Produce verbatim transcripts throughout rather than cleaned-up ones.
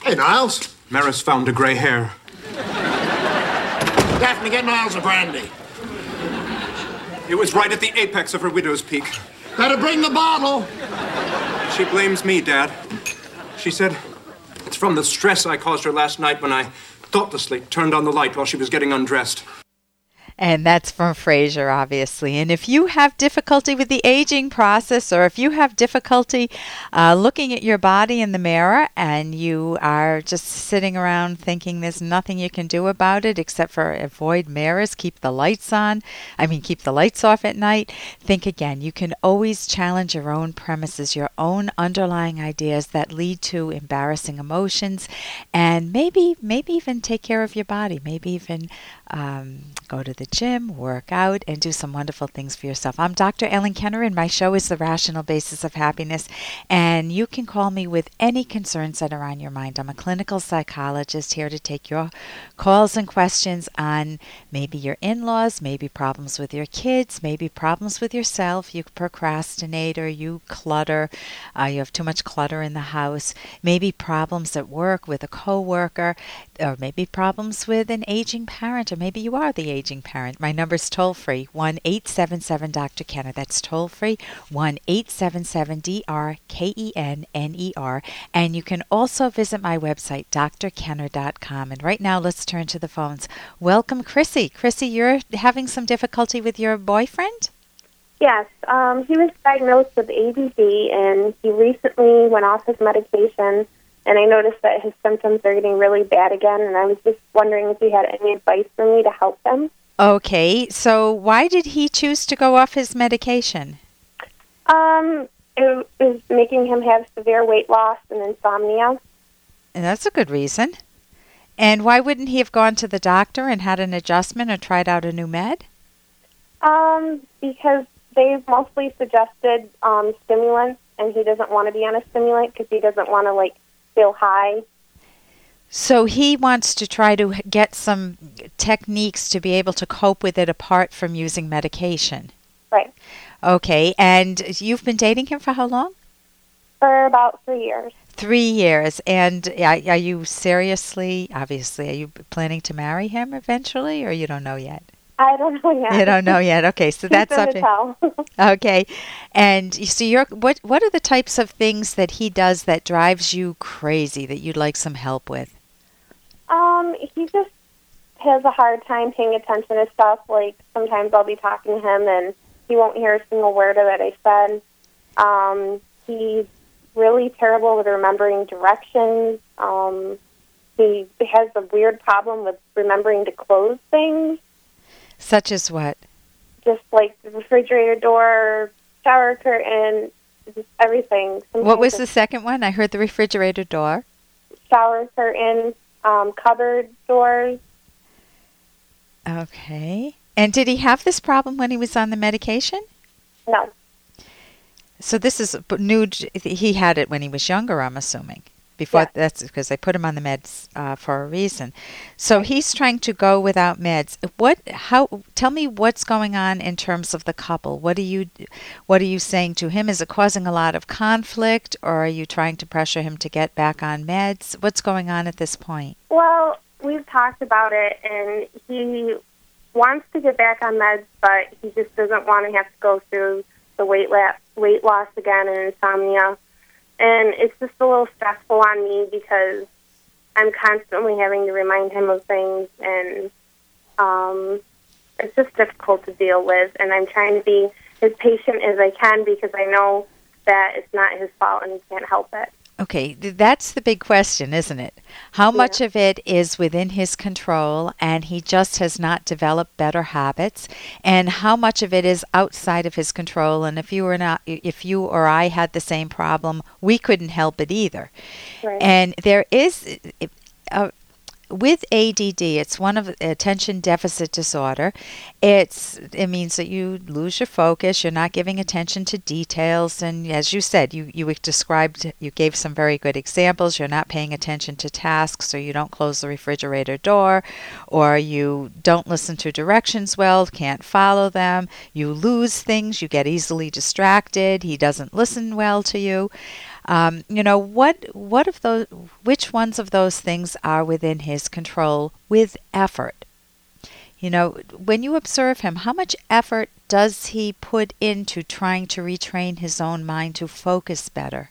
Hey, Niles. Maris found a gray hair. Daphne, get Niles a brandy. It was right at the apex of her widow's peak. Better bring the bottle. She blames me, Dad. She said it's from the stress I caused her last night when I thoughtlessly turned on the light while she was getting undressed. And that's from Frasier, obviously. And if you have difficulty with the aging process, or if you have difficulty uh, looking at your body in the mirror and you are just sitting around thinking there's nothing you can do about it except for avoid mirrors, keep the lights on, I mean, keep the lights off at night, think again. You can always challenge your own premises, your own underlying ideas that lead to embarrassing emotions, and maybe, maybe even take care of your body, maybe even um, go to the gym, work out, and do some wonderful things for yourself. I'm Doctor Ellen Kenner, and my show is The Rational Basis of Happiness, and you can call me with any concerns that are on your mind. I'm a clinical psychologist here to take your calls and questions on maybe your in-laws, maybe problems with your kids, maybe problems with yourself. You procrastinate or you clutter, uh, you have too much clutter in the house, maybe problems at work with a coworker, or maybe problems with an aging parent, or maybe you are the aging parent. My number is toll-free, one eight seven seven Doctor Kenner. That's toll-free, one eight seven seven D R K E N N E R. And you can also visit my website, d r kenner dot com. And right now, let's turn to the phones. Welcome, Chrissy. Chrissy, you're having some difficulty with your boyfriend? Yes. Um, he was diagnosed with A D D, and he recently went off his medication. And I noticed that his symptoms are getting really bad again, and I was just wondering if you had any advice for me to help him. Okay, so why did he choose to go off his medication? Um, it was making him have severe weight loss and insomnia. And that's a good reason. And why wouldn't he have gone to the doctor and had an adjustment or tried out a new med? Um, because they've mostly suggested um, stimulants, and he doesn't want to be on a stimulant because he doesn't want to, like, feel high. So he wants to try to get some techniques to be able to cope with it apart from using medication. Right. Okay, and you've been dating him for how long? For about three years. Three years. And are, are you seriously, obviously, are you planning to marry him eventually, or you don't know yet? I don't know yet. You don't know yet. Okay, so that's up to tell. Okay, and so you're what? What are the types of things that he does that drives you crazy that you'd like some help with? Um, he just has a hard time paying attention to stuff. Like sometimes I'll be talking to him and he won't hear a single word of it I said. Um, he's really terrible with remembering directions. Um, he has a weird problem with remembering to close things. Such as what? Just like the refrigerator door, shower curtain, just everything. Sometimes what was the second one? I heard the refrigerator door. Shower curtain, um, cupboard doors. Okay. And did he have this problem when he was on the medication? No. So this is new. He had it when he was younger, I'm assuming. Before yeah. That's because they put him on the meds uh, for a reason. So he's trying to go without meds. What? How? Tell me what's going on in terms of the couple. What are you? What are you saying to him? Is it causing a lot of conflict, or are you trying to pressure him to get back on meds? What's going on at this point? Well, we've talked about it, and he wants to get back on meds, but he just doesn't want to have to go through the weight la- weight loss again and insomnia. And it's just a little stressful on me because I'm constantly having to remind him of things, and um, it's just difficult to deal with. And I'm trying to be as patient as I can because I know that it's not his fault and he can't help it. Okay, that's the big question, isn't it? How yeah. much of it is within his control and he just has not developed better habits, and how much of it is outside of his control? And if you were not, if you or I had the same problem, we couldn't help it either. Right. And there is a, with A D D, it's one of attention deficit disorder. It's it means that you lose your focus. You're not giving attention to details, and as you said, you you described, you gave some very good examples. You're not paying attention to tasks, or you don't close the refrigerator door, or you don't listen to directions well, can't follow them. You lose things. You get easily distracted. He doesn't listen well to you. Um, you know, what what of those which ones of those things are within his control with effort? You know, when you observe him, how much effort does he put into trying to retrain his own mind to focus better?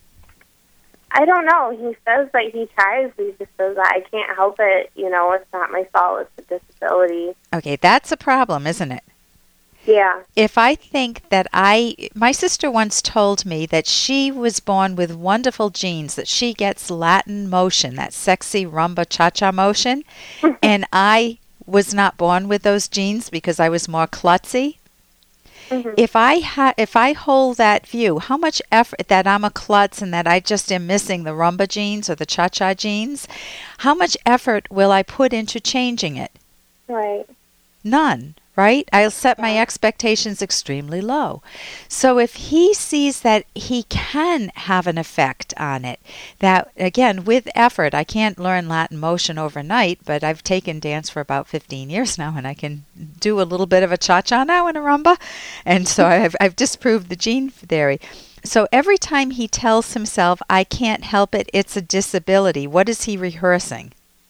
I don't know. He says that he tries. He just says, I can't help it. You know, it's not my fault. It's a disability. Okay, that's a problem, isn't it? Yeah. If I think that I, my sister once told me that she was born with wonderful genes, that she gets Latin motion, that sexy rumba cha-cha motion, and I was not born with those genes because I was more klutzy. Mm-hmm. If I ha- if I hold that view, how much effort that I'm a klutz and that I just am missing the rumba genes or the cha-cha genes, how much effort will I put into changing it? Right. None, right? I'll set my expectations extremely low. So if he sees that he can have an effect on it, that, again, with effort, I can't learn Latin motion overnight, but I've taken dance for about fifteen years now, and I can do a little bit of a cha-cha now and a rumba, and so I've, I've disproved the gene theory. So every time he tells himself, I can't help it, it's a disability, what is he rehearsing?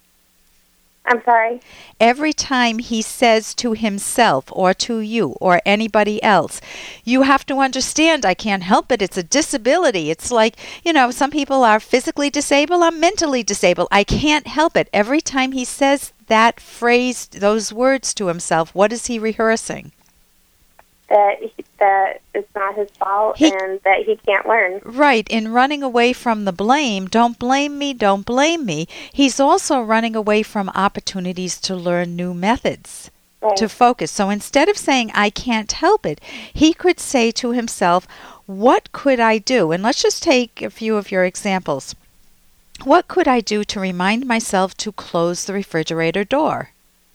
I'm sorry? Every time he says to himself or to you or anybody else, you have to understand I can't help it. It's a disability. It's like, you know, some people are physically disabled. I'm mentally disabled. I can't help it. Every time he says that phrase, those words to himself, what is he rehearsing? That he, that it's not his fault he, and that he can't learn. Right. In running away from the blame, don't blame me, don't blame me, he's also running away from opportunities to learn new methods, right, to focus. So instead of saying, I can't help it, he could say to himself, what could I do? And let's just take a few of your examples. What could I do to remind myself to close the refrigerator door?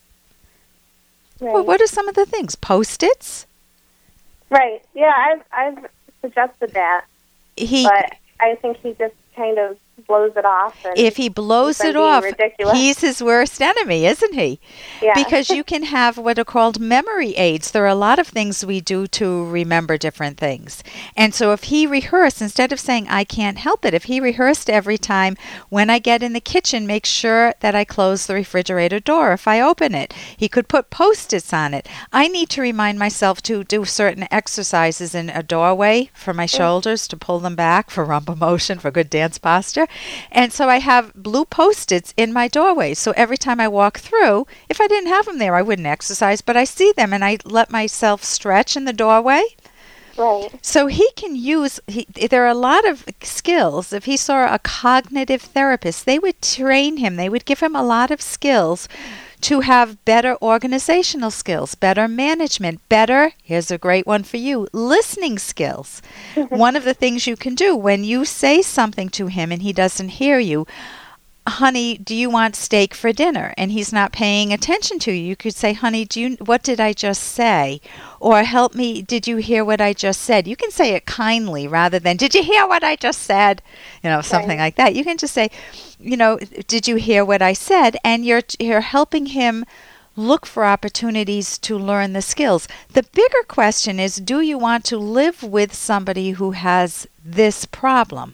Right. Well, what are some of the things? Post-its? Right. Yeah, I've I've suggested that, he, but I think he just kind of blows it off. And if he blows it off, ridiculous. He's his worst enemy, isn't he? Yeah. Because you can have what are called memory aids. There are a lot of things we do to remember different things. And so if he rehearsed, instead of saying, I can't help it, if he rehearsed every time, when I get in the kitchen, make sure that I close the refrigerator door if I open it. He could put Post-its on it. I need to remind myself to do certain exercises in a doorway for my shoulders, to pull them back for rumba motion, for good dance posture. And so I have blue Post-its in my doorway. So every time I walk through, if I didn't have them there, I wouldn't exercise, but I see them and I let myself stretch in the doorway. Right. So he can use, he, there are a lot of skills. If he saw a cognitive therapist, they would train him. They would give him a lot of skills to have better organizational skills, better management, better, here's a great one for you, listening skills. One of the things you can do when you say something to him and he doesn't hear you, honey, do you want steak for dinner? And he's not paying attention to you. You could say, honey, do you, what did I just say? Or help me, did you hear what I just said? You can say it kindly rather than, did you hear what I just said? You know, something right. like that. You can just say, you know, did you hear what I said? And you're you're helping him look for opportunities to learn the skills. The bigger question is, do you want to live with somebody who has this problem?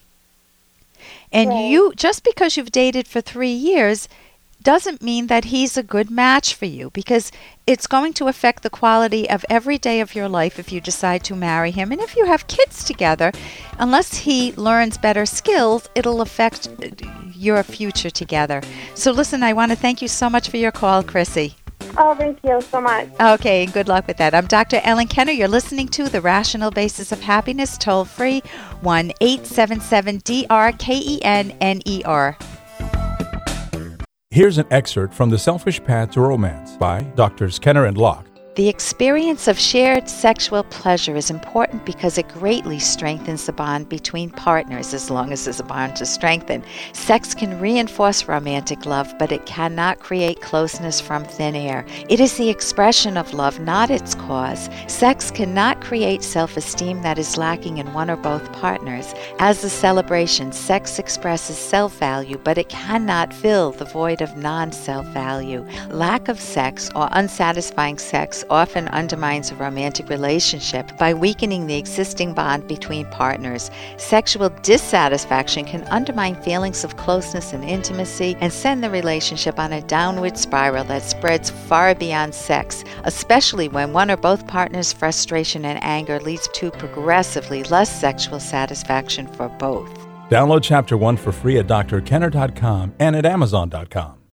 And right. you, just because you've dated for three years doesn't mean that he's a good match for you, because it's going to affect the quality of every day of your life if you decide to marry him. And if you have kids together, unless he learns better skills, it'll affect your future together. So listen, I want to thank you so much for your call, Chrissy. Oh, thank you so much. Okay, good luck with that. I'm Doctor Ellen Kenner. You're listening to The Rational Basis of Happiness, toll free, one eight seven seven D R K E N N E R. Here's an excerpt from The Selfish Path to Romance by Doctors Kenner and Locke. The experience of shared sexual pleasure is important because it greatly strengthens the bond between partners, as long as there's a bond to strengthen. Sex can reinforce romantic love, but it cannot create closeness from thin air. It is the expression of love, not its cause. Sex cannot create self-esteem that is lacking in one or both partners. As a celebration, sex expresses self-value, but it cannot fill the void of non-self-value. Lack of sex or unsatisfying sex sex often undermines a romantic relationship by weakening the existing bond between partners. Sexual dissatisfaction can undermine feelings of closeness and intimacy and send the relationship on a downward spiral that spreads far beyond sex, especially when one or both partners' frustration and anger leads to progressively less sexual satisfaction for both. Download Chapter one for free at D R Kenner dot com and at Amazon dot com.